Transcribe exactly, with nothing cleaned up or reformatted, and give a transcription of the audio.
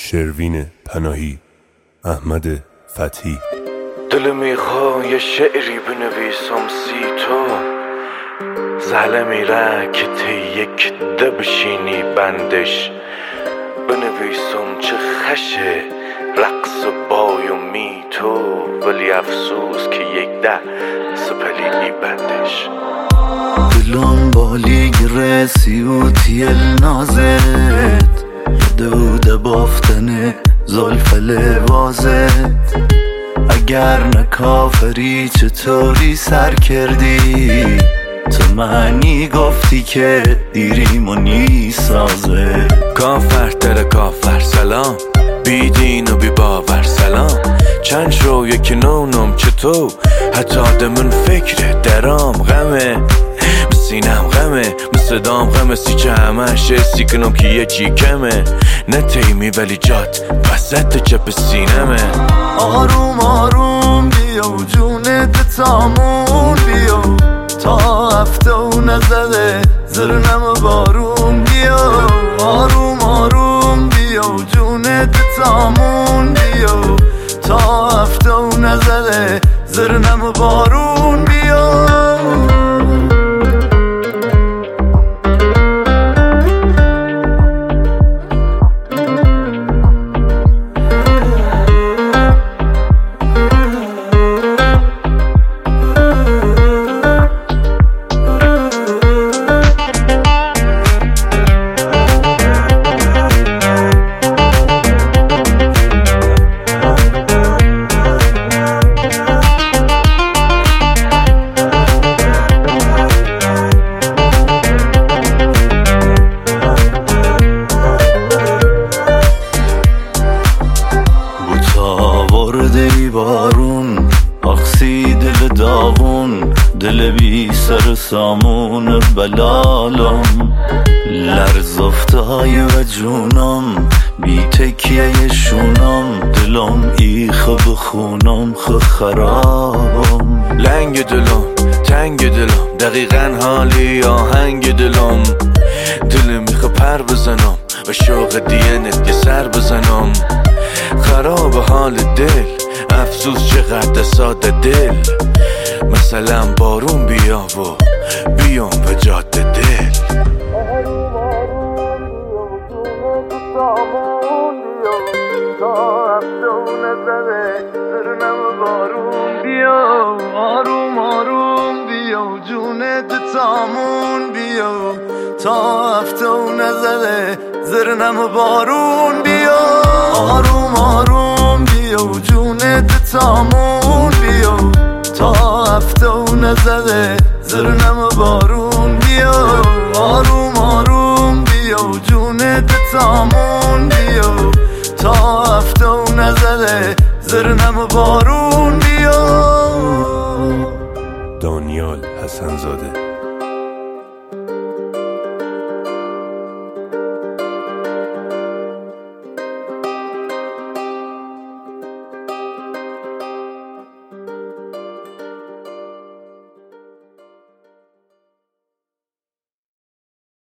شروین پناهی، احمد فتحی. دل میخوا یه شعری بنویسم سی تو، زهله میره که تی یک ده بشینی بندش، بنویسم چه خشه رقص بای و می تو، ولی افسوس که یک ده سپلیدی بندش. دلم بالی گرسی و تیل نازت، دوده بافتن زلف لبازت. اگر نکافری چطوری سر کردی، تو معنی گفتی که دیریم و نی سازه. کافر تر کافر سلام، بی دین و بی باور سلام. چند شو یکی نونم چطور، حتی دمون فکر درام غمه، سینم غمه، صدام غمه، سی چه همش سی کنم که یه چی کمه. نه تیمی ولی جات وسط چپ سینمه. آروم آروم بیا و جونت تامون بیا، تا هفته و نزده زرنم بارون بیا. آروم آروم بیا و جونت تامون بیا، تا هفته و نزده زرنم بارون بیا. بارون اخسی دل داغون، دل بی سر سامون بلالم. لرز افتای و جونم بی تکیه شونم، دلم ایخ بخونم خ خرابم. لنگ دلم تنگ دلم، دقیقا حالی آهنگ دلم. دل میخوا پر بزنم و شوق دینت یه سر بزنم. خراب حال دل، افسوس چقدر ساده دل. مثلا بارون بیا و بیام به جاده دل. آروم آروم بیا و جونت سامون بیا، تا هفته و نزده زرنم بارون بیا. آروم آروم بیا و جونت سامون بیا، تا هفته و نزده زرنم بارون بیا. آروم آروم بیا و جونت تامون بیا، تا هفته و نزده زرنم بارون بیا. آروم آروم بیا و جونت تامون بیا، تا هفته و نزده زرنم بارون